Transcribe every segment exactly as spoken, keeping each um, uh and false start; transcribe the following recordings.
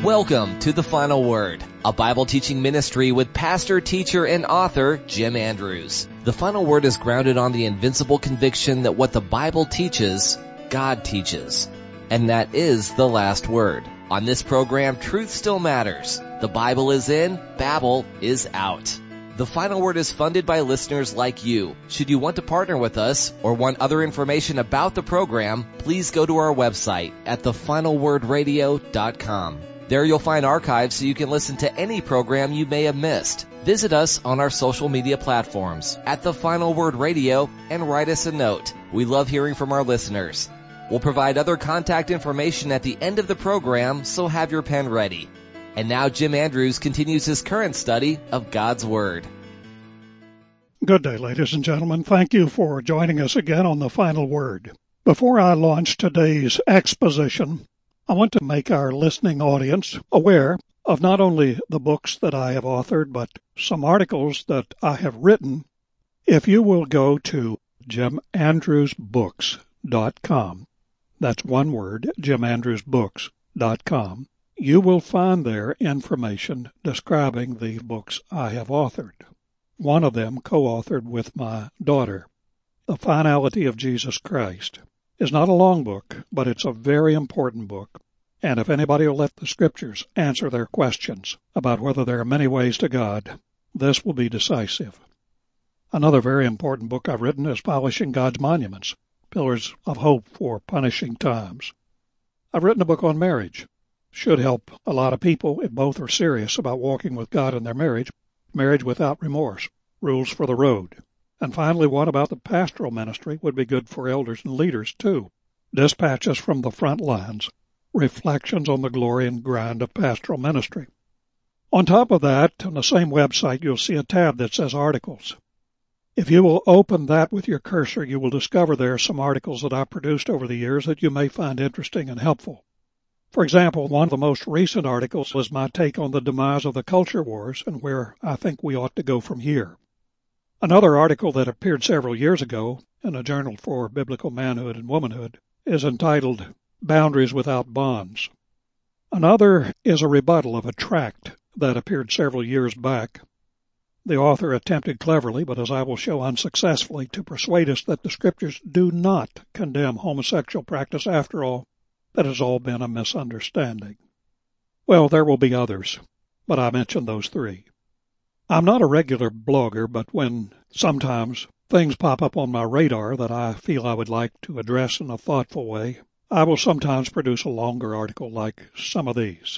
Welcome to The Final Word, a Bible teaching ministry with pastor, teacher, and author Jim Andrews. The Final Word is grounded on the invincible conviction that what the Bible teaches, God teaches. And that is the last word. On this program, truth still matters. The Bible is in, Babel is out. The Final Word is funded by listeners like you. Should you want to partner with us or want other information about the program, please go to our website at the final word radio dot com. There you'll find archives so you can listen to any program you may have missed. Visit us on our social media platforms at The Final Word Radio and write us a note. We love hearing from our listeners. We'll provide other contact information at the end of the program, so have your pen ready. And now Jim Andrews continues his current study of God's Word. Good day, ladies and gentlemen. Thank you for joining us again on The Final Word. Before I launch today's exposition, I want to make our listening audience aware of not only the books that I have authored, but some articles that I have written. If you will go to jim andrews books dot com, that's one word, jim andrews books dot com, you will find there information describing the books I have authored. One of them co-authored with my daughter. The Finality of Jesus Christ is not a long book, but it's a very important book. And if anybody will let the Scriptures answer their questions about whether there are many ways to God, this will be decisive. Another very important book I've written is Polishing God's Monuments, Pillars of Hope for Punishing Times. I've written a book on marriage. Should help a lot of people if both are serious about walking with God in their marriage. Marriage Without Remorse, Rules for the Road. And finally, one about the pastoral ministry would be good for elders and leaders, too. Dispatches from the Front Lines, Reflections on the Glory and Grind of Pastoral Ministry. On top of that, on the same website, you'll see a tab that says Articles. If you will open that with your cursor, you will discover there are some articles that I've produced over the years that you may find interesting and helpful. For example, one of the most recent articles was my take on the demise of the culture wars and where I think we ought to go from here. Another article that appeared several years ago in a journal for biblical manhood and womanhood is entitled Boundaries Without Bonds. Another is a rebuttal of a tract that appeared several years back. The author attempted cleverly, but as I will show unsuccessfully, to persuade us that the Scriptures do not condemn homosexual practice after all. That has all been a misunderstanding. Well, there will be others, but I mentioned those three. I'm not a regular blogger, but when sometimes things pop up on my radar that I feel I would like to address in a thoughtful way, I will sometimes produce a longer article like some of these.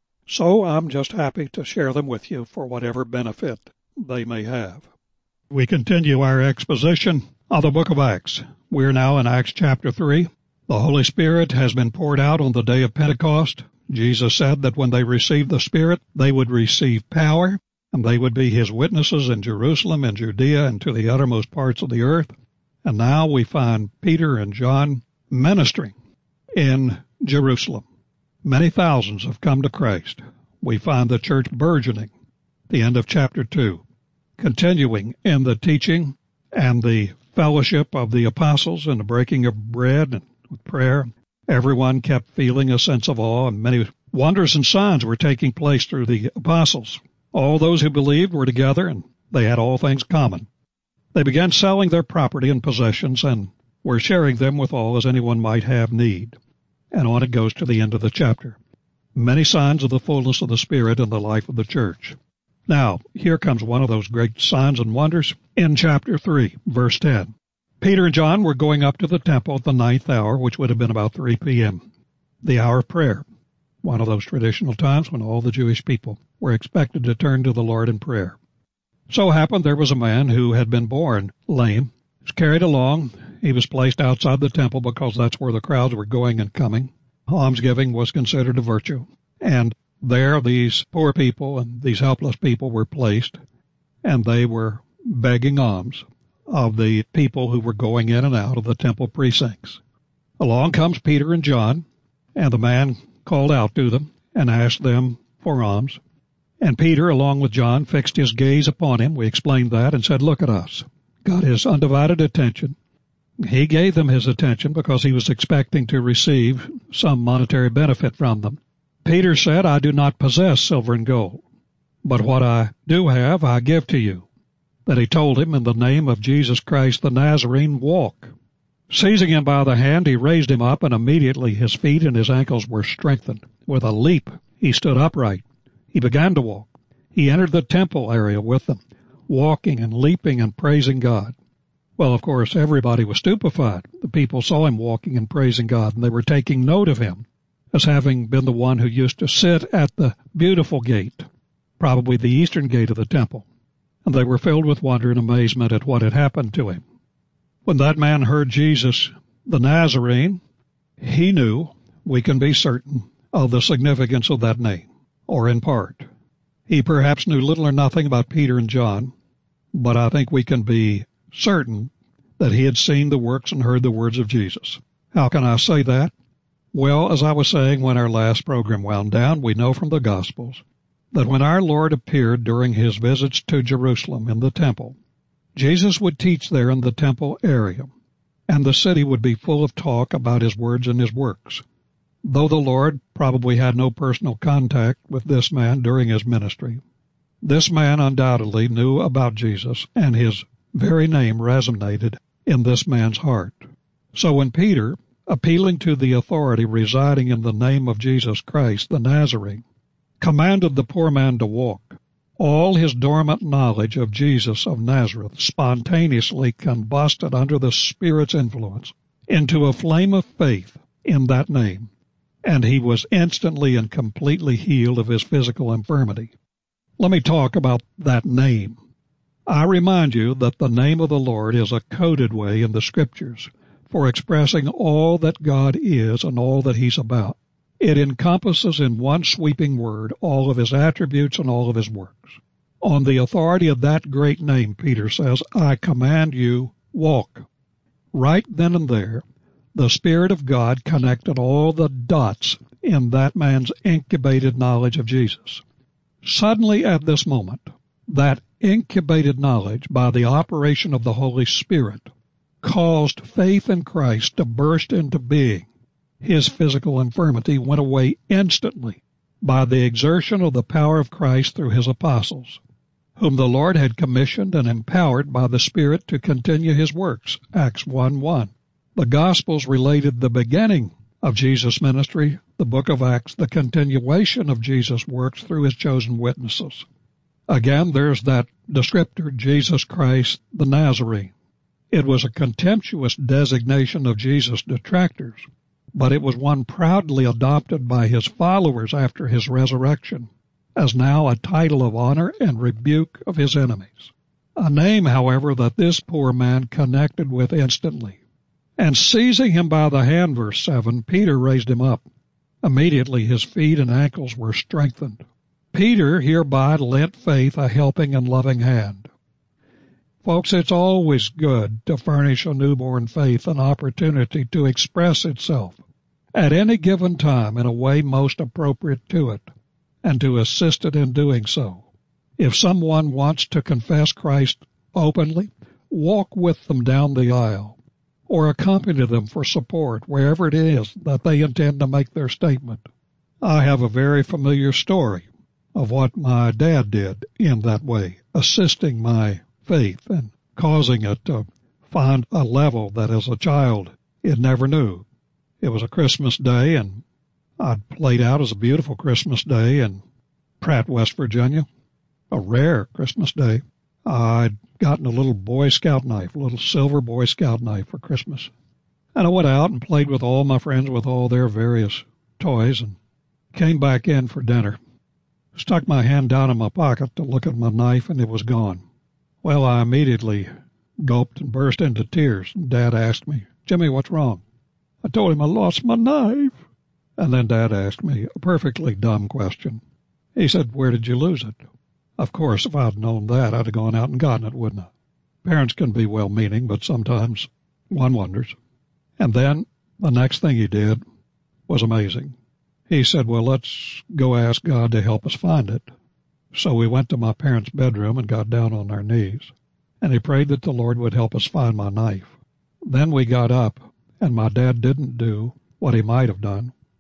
So I'm just happy to share them with you for whatever benefit they may have. We continue our exposition of the book of Acts. We're now in Acts chapter three. The Holy Spirit has been poured out on the day of Pentecost. Jesus said that when they received the Spirit, they would receive power, and they would be His witnesses in Jerusalem and Judea and to the uttermost parts of the earth. And now we find Peter and John ministering in Jerusalem. Many thousands have come to Christ. We find the church burgeoning, the end of chapter two, continuing in the teaching and the fellowship of the apostles and the breaking of bread and with prayer. Everyone kept feeling a sense of awe, and many wonders and signs were taking place through the apostles. All those who believed were together, and they had all things common. They began selling their property and possessions, and were sharing them with all as anyone might have need. And on it goes to the end of the chapter. Many signs of the fullness of the Spirit in the life of the church. Now, here comes one of those great signs and wonders in chapter three, verse ten. Peter and John were going up to the temple at the ninth hour, which would have been about three p.m., the hour of prayer, one of those traditional times when all the Jewish people were expected to turn to the Lord in prayer. So happened there was a man who had been born lame. He was carried along. He was placed outside the temple because that's where the crowds were going and coming. Almsgiving was considered a virtue. And there these poor people and these helpless people were placed, and they were begging alms of the people who were going in and out of the temple precincts. Along comes Peter and John, and the man called out to them and asked them for alms. And Peter, along with John, fixed his gaze upon him. We explained that and said, look at us. Got his undivided attention. He gave them his attention because he was expecting to receive some monetary benefit from them. Peter said, I do not possess silver and gold, but what I do have I give to you. Then he told him, in the name of Jesus Christ the Nazarene, walk. Seizing him by the hand, he raised him up, and immediately his feet and his ankles were strengthened. With a leap, he stood upright. He began to walk. He entered the temple area with them, walking and leaping and praising God. Well, of course, everybody was stupefied. The people saw him walking and praising God, and they were taking note of him as having been the one who used to sit at the beautiful gate, probably the eastern gate of the temple. And they were filled with wonder and amazement at what had happened to him. When that man heard Jesus, the Nazarene, he knew, we can be certain, of the significance of that name, or in part. He perhaps knew little or nothing about Peter and John, but I think we can be certain that he had seen the works and heard the words of Jesus. How can I say that? Well, as I was saying when our last program wound down, we know from the Gospels that when our Lord appeared during his visits to Jerusalem in the temple, Jesus would teach there in the temple area, and the city would be full of talk about his words and his works. Though the Lord probably had no personal contact with this man during his ministry, this man undoubtedly knew about Jesus, and his very name resonated in this man's heart. So when Peter, appealing to the authority residing in the name of Jesus Christ, the Nazarene, commanded the poor man to walk, all his dormant knowledge of Jesus of Nazareth spontaneously combusted under the Spirit's influence into a flame of faith in that name, and he was instantly and completely healed of his physical infirmity. Let me talk about that name. I remind you that the name of the Lord is a coded way in the Scriptures for expressing all that God is and all that he's about. It encompasses in one sweeping word all of his attributes and all of his works. On the authority of that great name, Peter says, I command you, walk. Right then and there, the Spirit of God connected all the dots in that man's incubated knowledge of Jesus. Suddenly at this moment, that incubated knowledge, by the operation of the Holy Spirit, caused faith in Christ to burst into being. His physical infirmity went away instantly by the exertion of the power of Christ through his apostles, whom the Lord had commissioned and empowered by the Spirit to continue his works, Acts one one. The Gospels related the beginning of Jesus' ministry, the book of Acts, the continuation of Jesus' works through his chosen witnesses. Again, there's that descriptor, Jesus Christ the Nazarene. It was a contemptuous designation of Jesus' detractors, but it was one proudly adopted by his followers after his resurrection, as now a title of honor and rebuke of his enemies. A name, however, that this poor man connected with instantly. And seizing him by the hand, verse seven, Peter raised him up. Immediately his feet and ankles were strengthened. Peter hereby lent faith a helping and loving hand. Folks, it's always good to furnish a newborn faith an opportunity to express itself at any given time in a way most appropriate to it, and to assist it in doing so. If someone wants to confess Christ openly, walk with them down the aisle, or accompany them for support wherever it is that they intend to make their statement. I have a very familiar story of what my dad did in that way, assisting my faith and causing it to find a level that as a child it never knew. It was a Christmas day, and I'd played out as a beautiful Christmas day in Pratt, West Virginia, a rare Christmas day. I'd gotten a little Boy Scout knife, a little silver Boy Scout knife for Christmas. And I went out and played with all my friends with all their various toys and came back in for dinner. Stuck my hand down in my pocket to look at my knife, and it was gone. Well, I immediately gulped and burst into tears. Dad asked me, Jimmy, what's wrong? I told him I lost my knife. And then Dad asked me a perfectly dumb question. He said, where did you lose it? Of course, if I'd known that, I'd have gone out and gotten it, wouldn't I? Parents can be well-meaning, but sometimes one wonders. And then the next thing he did was amazing. He said, well, let's go ask God to help us find it. So we went to my parents' bedroom and got down on our knees, and he prayed that the Lord would help us find my knife. Then we got up, and my dad didn't do what he might have done,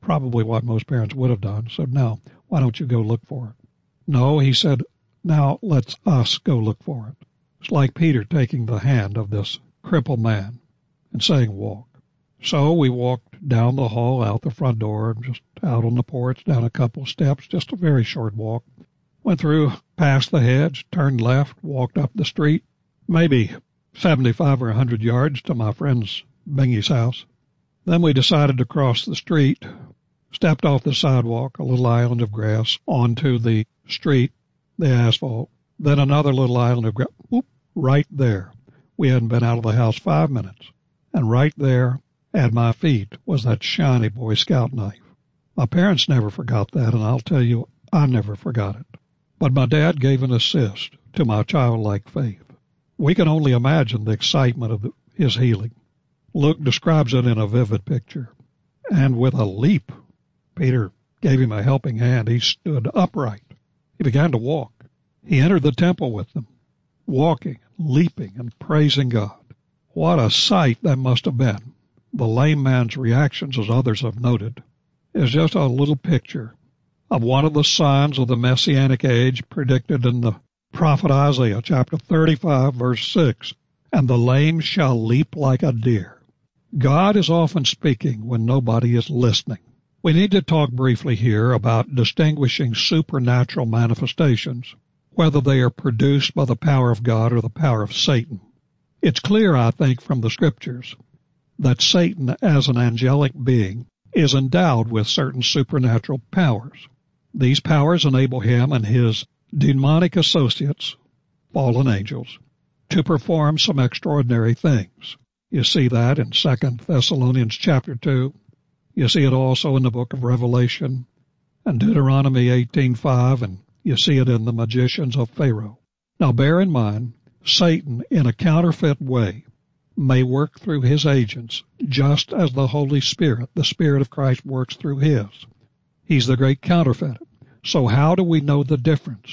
probably what most parents would have done. So now, why don't you go look for it? No, he said, now let's us go look for it. It's like Peter taking the hand of this crippled man and saying, walk. So we walked down the hall, out the front door, just out on the porch, down a couple of steps, just a very short walk. Went through, past the hedge, turned left, walked up the street, maybe seventy-five or one hundred yards to my friend's Bingy's house. Then we decided to cross the street, stepped off the sidewalk, a little island of grass, onto the street, the asphalt, then another little island of grass, whoop, right there. We hadn't been out of the house five minutes. And right there at my feet was that shiny Boy Scout knife. My parents never forgot that, and I'll tell you, I never forgot it. But my dad gave an assist to my childlike faith. We can only imagine the excitement of his healing. Luke describes it in a vivid picture. And with a leap, Peter gave him a helping hand. He stood upright. He began to walk. He entered the temple with them, walking, leaping, and praising God. What a sight that must have been. The lame man's reactions, as others have noted, is just a little picture of one of the signs of the Messianic age predicted in the prophet Isaiah, chapter thirty-five, verse six, and the lame shall leap like a deer. God is often speaking when nobody is listening. We need to talk briefly here about distinguishing supernatural manifestations, whether they are produced by the power of God or the power of Satan. It's clear, I think, from the Scriptures that Satan, as an angelic being, is endowed with certain supernatural powers. These powers enable him and his demonic associates, fallen angels, to perform some extraordinary things. You see that in Second Thessalonians chapter two. You see it also in the book of Revelation and Deuteronomy eighteen five, and you see it in the magicians of Pharaoh. Now bear in mind, Satan, in a counterfeit way, may work through his agents just as the Holy Spirit, the Spirit of Christ, works through his. He's the great counterfeiter. So how do we know the difference?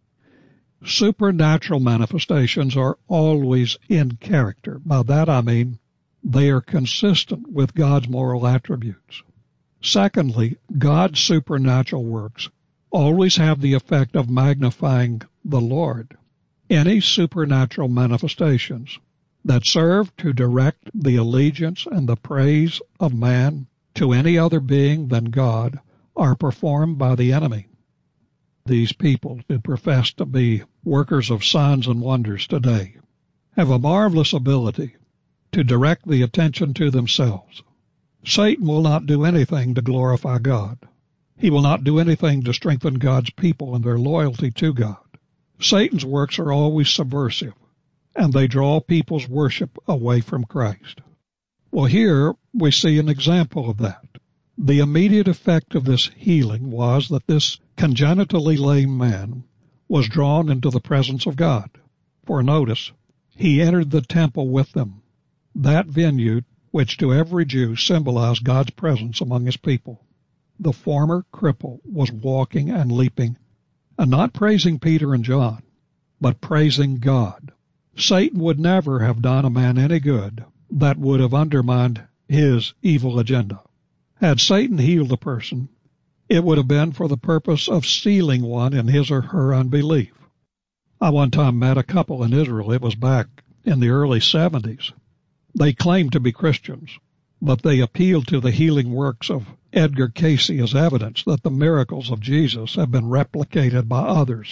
Supernatural manifestations are always in character. By that I mean they are consistent with God's moral attributes. Secondly, God's supernatural works always have the effect of magnifying the Lord. Any supernatural manifestations that serve to direct the allegiance and the praise of man to any other being than God are performed by the enemy. These people who profess to be workers of signs and wonders today have a marvelous ability to direct the attention to themselves. Satan will not do anything to glorify God. He will not do anything to strengthen God's people and their loyalty to God. Satan's works are always subversive, and they draw people's worship away from Christ. Well, here we see an example of that. The immediate effect of this healing was that this congenitally lame man was drawn into the presence of God. For notice, he entered the temple with them, that venue which to every Jew symbolized God's presence among his people. The former cripple was walking and leaping, and not praising Peter and John, but praising God. Satan would never have done a man any good that would have undermined his evil agenda. Had Satan healed a person, it would have been for the purpose of sealing one in his or her unbelief. I one time met a couple in Israel. It was back in the early seventies. They claimed to be Christians, but they appealed to the healing works of Edgar Cayce as evidence that the miracles of Jesus have been replicated by others.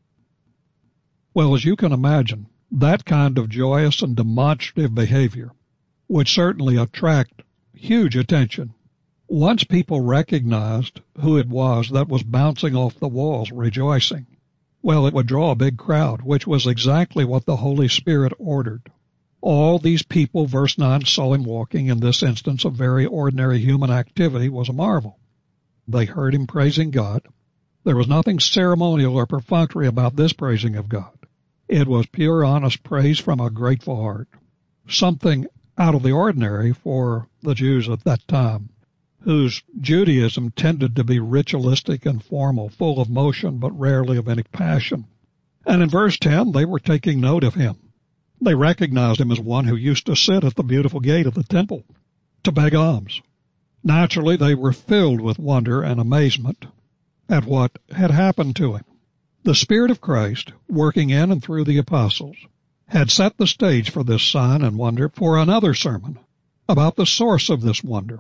Well, as you can imagine, that kind of joyous and demonstrative behavior would certainly attract huge attention. Once people recognized who it was that was bouncing off the walls rejoicing, well, it would draw a big crowd, which was exactly what the Holy Spirit ordered. All these people, verse nine, saw him walking. In this instance, a very ordinary human activity was a marvel. They heard him praising God. There was nothing ceremonial or perfunctory about this praising of God. It was pure, honest praise from a grateful heart, something out of the ordinary for the Jews at that time, whose Judaism tended to be ritualistic and formal, full of motion but rarely of any passion. And in verse ten, they were taking note of him. They recognized him as one who used to sit at the beautiful gate of the temple to beg alms. Naturally, they were filled with wonder and amazement at what had happened to him. The Spirit of Christ, working in and through the apostles, had set the stage for this sign and wonder for another sermon about the source of this wonder.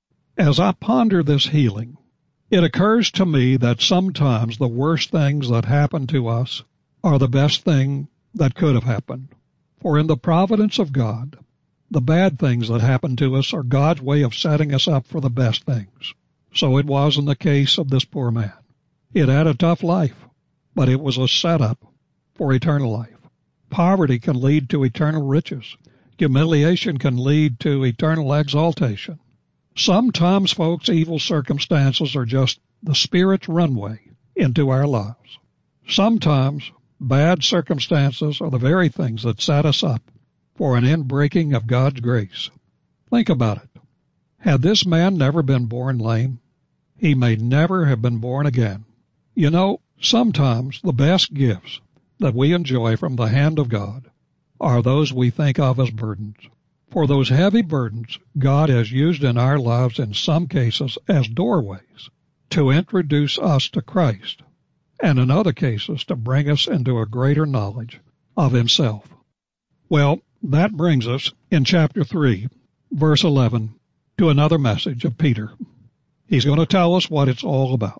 As I ponder this healing, it occurs to me that sometimes the worst things that happen to us are the best thing that could have happened. For in the providence of God, the bad things that happen to us are God's way of setting us up for the best things. So it was in the case of this poor man. It had a tough life, but it was a setup for eternal life. Poverty can lead to eternal riches. Humiliation can lead to eternal exaltation. Sometimes, folks, evil circumstances are just the Spirit's runway into our lives. Sometimes, bad circumstances are the very things that set us up for an inbreaking of God's grace. Think about it. Had this man never been born lame, he may never have been born again. You know, sometimes the best gifts that we enjoy from the hand of God are those we think of as burdens. For those heavy burdens, God has used in our lives in some cases as doorways to introduce us to Christ, and in other cases to bring us into a greater knowledge of Himself. Well, that brings us in chapter three, verse eleven, to another message of Peter. He's going to tell us what it's all about.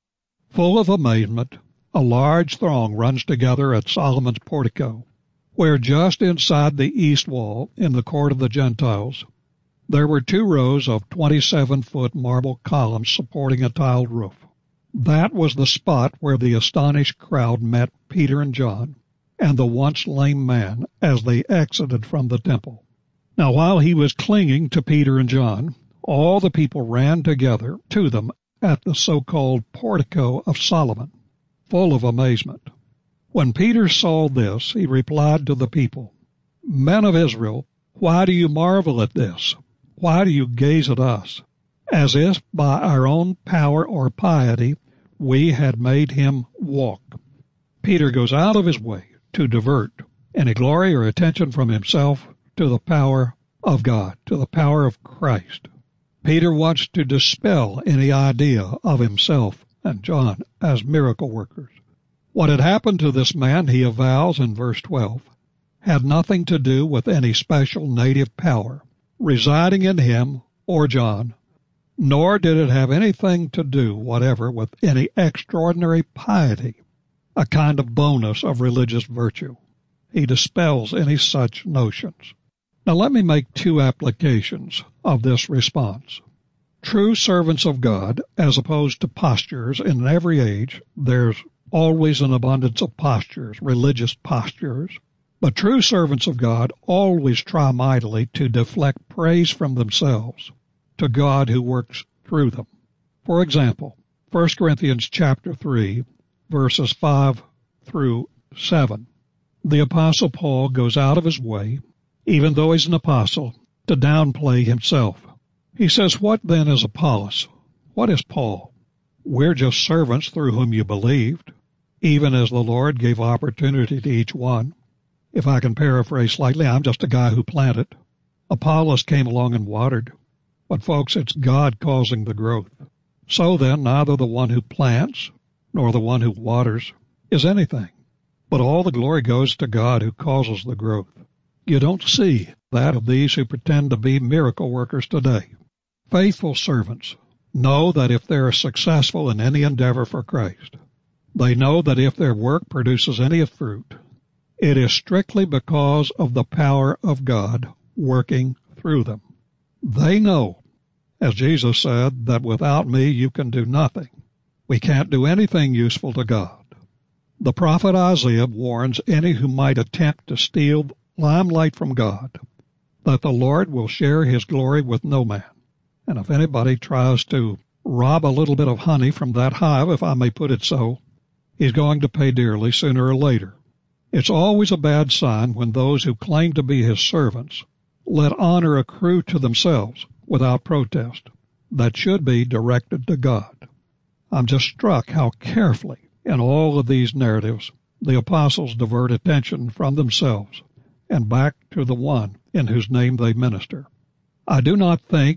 Full of amazement, a large throng runs together at Solomon's portico, where just inside the east wall, in the court of the Gentiles, there were two rows of twenty-seven-foot marble columns supporting a tiled roof. That was the spot where the astonished crowd met Peter and John and the once lame man as they exited from the temple. Now, while he was clinging to Peter and John, all the people ran together to them at the so-called portico of Solomon, full of amazement. When Peter saw this, he replied to the people, "Men of Israel, why do you marvel at this? Why do you gaze at us, as if by our own power or piety we had made him walk?" Peter goes out of his way to divert any glory or attention from himself to the power of God, to the power of Christ. Peter wants to dispel any idea of himself and John as miracle workers. What had happened to this man, he avows in verse twelve, had nothing to do with any special native power residing in him or John, nor did it have anything to do whatever with any extraordinary piety, a kind of bonus of religious virtue. He dispels any such notions. Now let me make two applications of this response. True servants of God, as opposed to postures, in every age there's always an abundance of postures, religious postures, but true servants of God always try mightily to deflect praise from themselves to God who works through them. For example, First Corinthians chapter three, verses five through seven. The Apostle Paul goes out of his way, even though he's an apostle, to downplay himself. He says, "What then is Apollos? What is Paul? We're just servants through whom you believed, even as the Lord gave opportunity to each one. If I can paraphrase slightly, I'm just a guy who planted. Apollos came along and watered. But folks, it's God causing the growth. So then, neither the one who plants nor the one who waters is anything, but all the glory goes to God who causes the growth." You don't see that of these who pretend to be miracle workers today. Faithful servants know that if they are successful in any endeavor for Christ, they know that if their work produces any fruit, it is strictly because of the power of God working through them. They know, as Jesus said, that without me you can do nothing. We can't do anything useful to God. The prophet Isaiah warns any who might attempt to steal limelight from God that the Lord will share his glory with no man. And if anybody tries to rob a little bit of honey from that hive, if I may put it so, he's going to pay dearly sooner or later. It's always a bad sign when those who claim to be his servants let honor accrue to themselves without protest that should be directed to God. I'm just struck how carefully in all of these narratives the apostles divert attention from themselves and back to the one in whose name they minister. I do not think,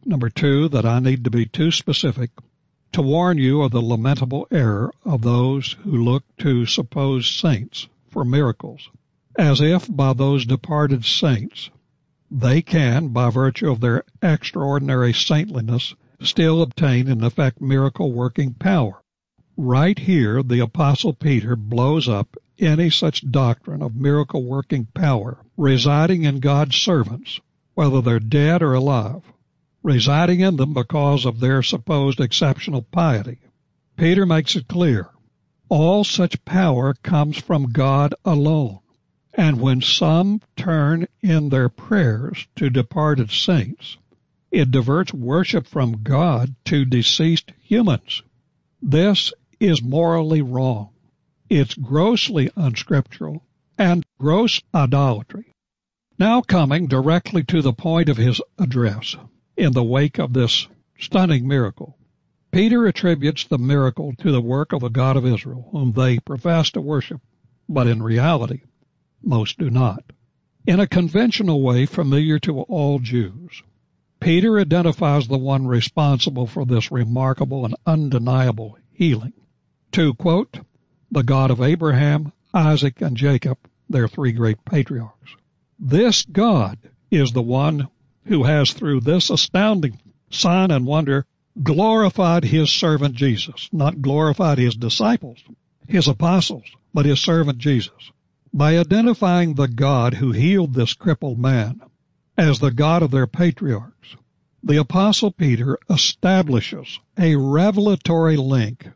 Number two, that I need to be too specific to warn you of the lamentable error of those who look to supposed saints for miracles, as if by those departed saints they can, by virtue of their extraordinary saintliness, still obtain in effect miracle-working power. Right here, the Apostle Peter blows up any such doctrine of miracle-working power residing in God's servants, whether they're dead or alive, residing in them because of their supposed exceptional piety. Peter makes it clear, all such power comes from God alone. And when some turn in their prayers to departed saints, it diverts worship from God to deceased humans. This is morally wrong. It's grossly unscriptural and gross idolatry. Now coming directly to the point of his address, in the wake of this stunning miracle, Peter attributes the miracle to the work of the God of Israel, whom they profess to worship, but in reality, most do not. In a conventional way familiar to all Jews, Peter identifies the one responsible for this remarkable and undeniable healing to, quote, the God of Abraham, Isaac, and Jacob, their three great patriarchs. This God is the one who has, through this astounding sign and wonder, glorified his servant Jesus, not glorified his disciples, his apostles, but his servant Jesus. By identifying the God who healed this crippled man as the God of their patriarchs, the Apostle Peter establishes a revelatory link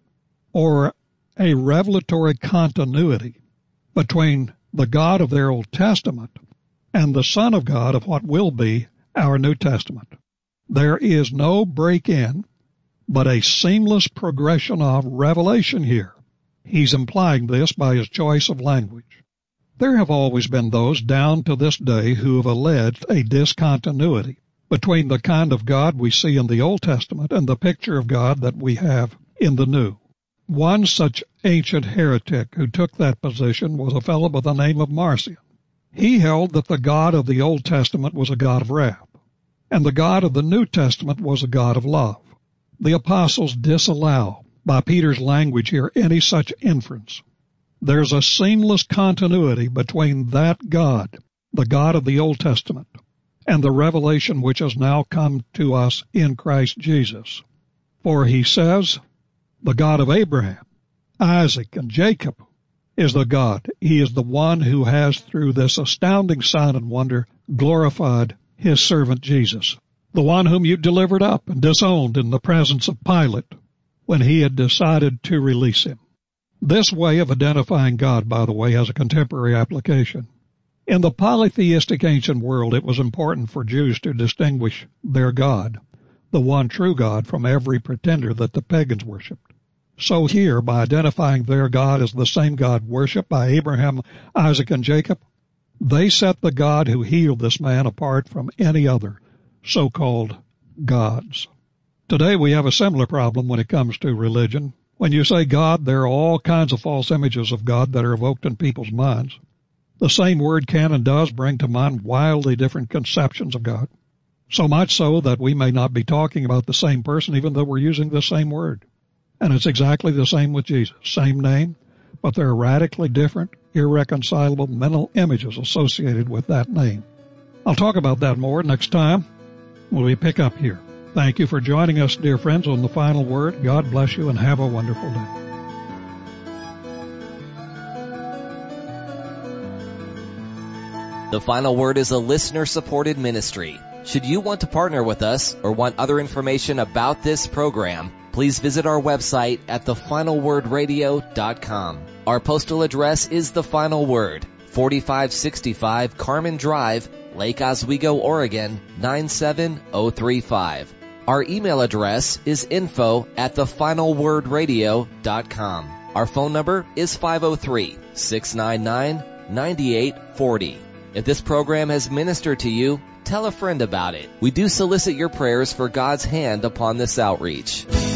or a revelatory continuity between the God of their Old Testament and the Son of God of what will be our New Testament. There is no break-in, but a seamless progression of revelation here. He's implying this by his choice of language. There have always been those down to this day who have alleged a discontinuity between the kind of God we see in the Old Testament and the picture of God that we have in the New. One such ancient heretic who took that position was a fellow by the name of Marcion. He held that the God of the Old Testament was a God of wrath, and the God of the New Testament was a God of love. The apostles disallow, by Peter's language here, any such inference. There's a seamless continuity between that God, the God of the Old Testament, and the revelation which has now come to us in Christ Jesus. For he says, the God of Abraham, Isaac, and Jacob is the God. He is the one who has, through this astounding sign and wonder, glorified his servant Jesus, the one whom you delivered up and disowned in the presence of Pilate when he had decided to release him. This way of identifying God, by the way, has a contemporary application. In the polytheistic ancient world, it was important for Jews to distinguish their God, the one true God, from every pretender that the pagans worshipped. So here, by identifying their God as the same God worshipped by Abraham, Isaac, and Jacob, they set the God who healed this man apart from any other so-called gods. Today we have a similar problem when it comes to religion. When you say God, there are all kinds of false images of God that are evoked in people's minds. The same word can and does bring to mind wildly different conceptions of God, so much so that we may not be talking about the same person even though we're using the same word. And it's exactly the same with Jesus. Same name, but there are radically different, irreconcilable mental images associated with that name. I'll talk about that more next time when we pick up here. Thank you for joining us, dear friends, on The Final Word. God bless you and have a wonderful day. The Final Word is a listener-supported ministry. Should you want to partner with us or want other information about this program, please visit our website at the final word radio dot com. Our postal address is The Final Word, forty-five sixty-five Carmen Drive, Lake Oswego, Oregon, nine seven oh three five. Our email address is info at the final word radio dot com. Our phone number is five oh three, six nine nine, nine eight four oh. If this program has ministered to you, tell a friend about it. We do solicit your prayers for God's hand upon this outreach.